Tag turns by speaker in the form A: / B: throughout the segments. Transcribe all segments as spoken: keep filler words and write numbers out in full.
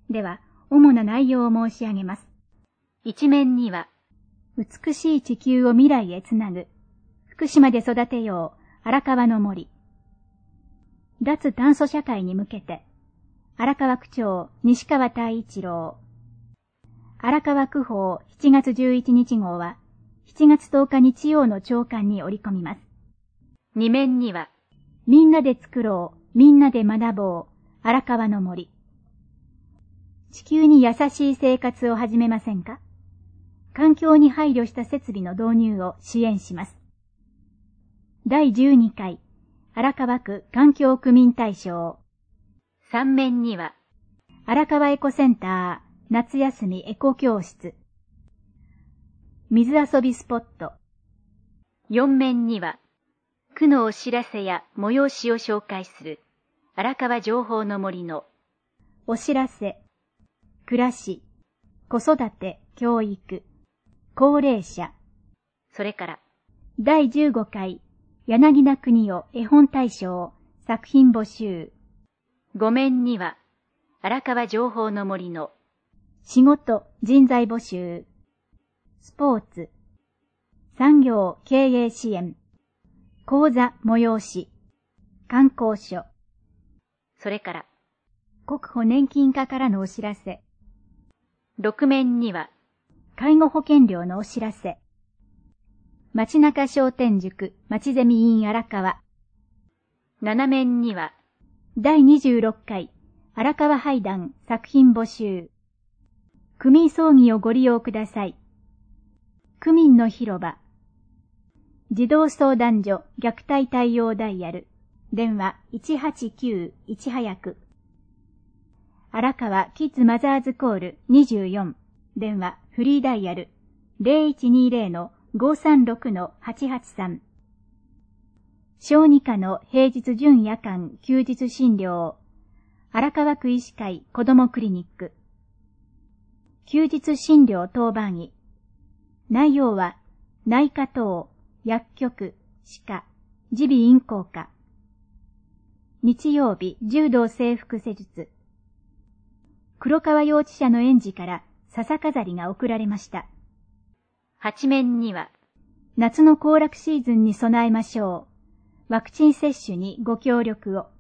A: では、主な内容を申し上げます。一面には、美しい地球を未来へつなぐ、福島で育てよう、荒川の森。脱炭素社会に向けて、荒川区長、西川太一郎。荒川区報しちがつじゅういちにち号は、しちがつとおか日曜の朝刊に織り込みます。二面には、みんなで作ろう、みんなで学ぼう、荒川の森。地球に優しい生活を始めませんか？環境に配慮した設備の導入を支援します。だいじゅうにかい、荒川区環境区民大賞。三面には、荒川エコセンター、夏休みエコ教室。水遊びスポット。四面には、区のお知らせや催しを紹介する、荒川情報の森の、お知らせ、暮らし、子育て、教育、高齢者、それから、だいじゅうごかい、柳田国男絵本大賞、作品募集。五面には、荒川情報の森の、仕事、人材募集、スポーツ、産業経営支援、講座催し、観光所、それから、国保年金課からのお知らせ。六面には、介護保険料のお知らせ。町中商店塾町ゼミ委員荒川。七面には、だいにじゅうろっかい荒川俳談作品募集。区民葬儀をご利用ください。区民の広場。児童相談所虐待対応ダイヤル。電話いちはちきゅういち早く。荒川キッズマザーズコールにじゅうよん。電話フリーダイヤル ゼロいちにゼロのごさんろくのはちはちさん。小児科の平日準夜間休日診療。荒川区医師会子どもクリニック。休日診療当番医。内容は内科等、薬局、歯科、耳鼻咽喉科。日曜日柔道整復施術。黒川幼稚舎の園児から笹飾りが贈られました。八面には、夏の行楽シーズンに備えましょう。ワクチン接種にご協力を。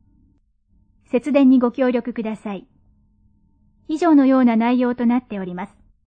A: 節電にご協力ください。以上のような内容となっております。